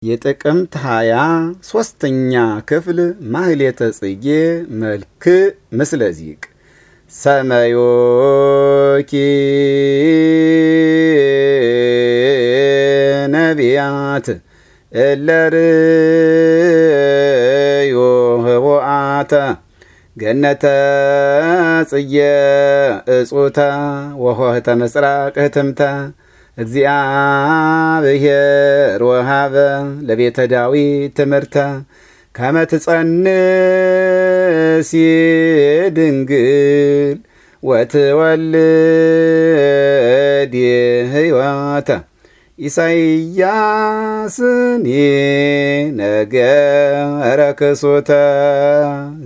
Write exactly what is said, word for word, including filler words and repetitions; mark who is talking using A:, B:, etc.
A: የጥቅምት ሃያ ሶስተኛ ክፍል ማህሌተ ጽጌ መልክ ምስለ ዚቅ ሰማዮኪ ነቢያት እለርዮ ህቦአተ ገነተ ጽጌ እጹተ ወሆህተ ምስራቅ ህትምተ እግዚአብሔር ወሃበ ለቤተ ዳዊት ትምህርተ ከመ ትጸንሲ ድንግል ወትወልድ ሕይወተ ኢሳይያስኒ ነገረ ክሱተ